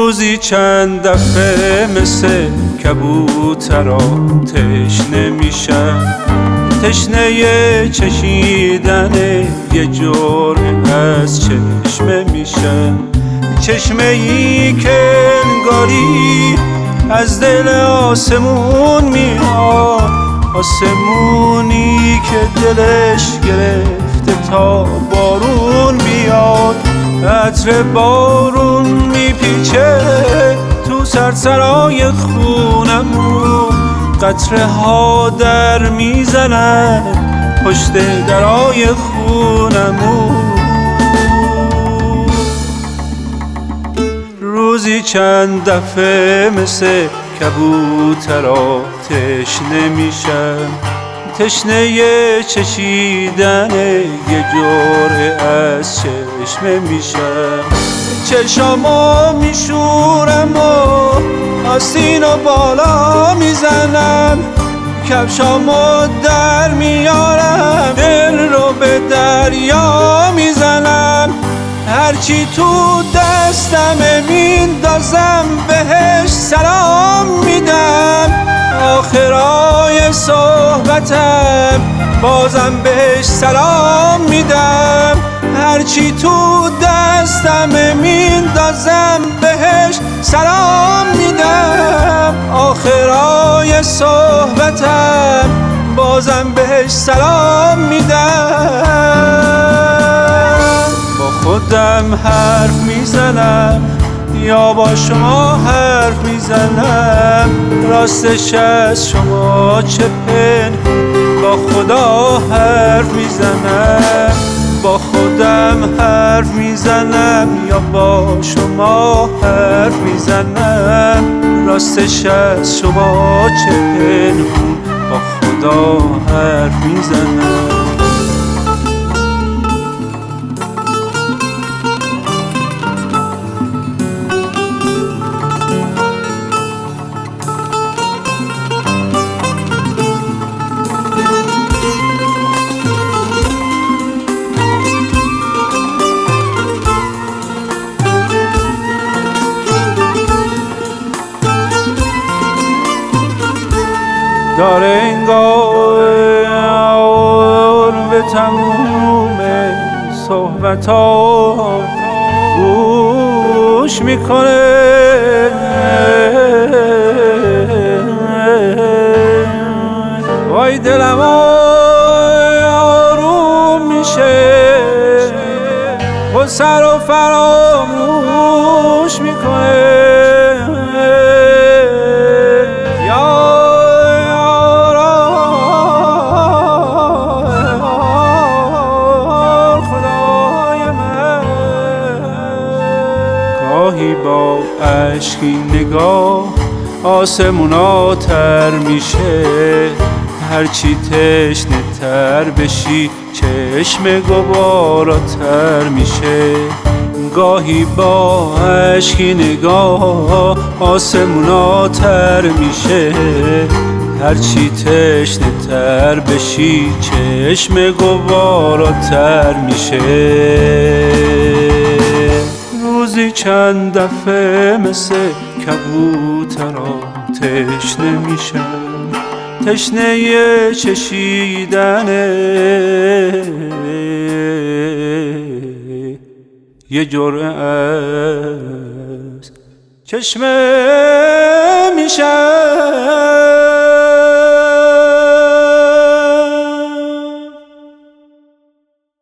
روزی چند دفعه مثل کبوترا تشنه میشم، تشنه چشیدن یه جرعه از چشمه میشم. چشمه ای که انگاری از دل آسمون میاد، آسمونی که دلش گرفته تا بارون بیاد. عطر بارون میپیچه تو سرسرای خونمون، قطره ها در میزنن پشت درای خونمون. روزی چند دفعه مثل کبوترا تشنه میشم، تشنه چشیدن یه جرعه از چشمه میشم. چشامو میشورم و آستینو بالا میزنم، کفشامو در میارم دل رو به دریا میزنم. هرچی تو دستم میندازم بهش سلام میدم، آخرای صحبتم بازم بهش سلام میدم. هرچی تو دستم میندازم بهش سلام میدم، آخرای صحبتم بازم بهش سلام میدم. با خودم حرف میزنم یا با شما حرف میزنم، راستش از شما چه پنهون با خدا حرف میزنم. با خودم حرف میزنم یا با شما حرف میزنم، راستش از شما چه پنهون با خدا حرف میزنم. داره انگار به تموم صحبت‌ها گوش میکنه، وای دلم آروم میشه و سر و فراموش میکنه. گاهی با عشقی نگاه آسمونا تر میشه، هرچی تشنه تر بشی چشم گوارا تر میشه. گاهی با عشقی نگاه آسمونا تر میشه، هرچی تشنه تر بشی چشم گوارا تر میشه. روزی چند دفعه مثل کبوترا تشنه میشم، تشنه چشیدن یه جرعه از چشمه میشم.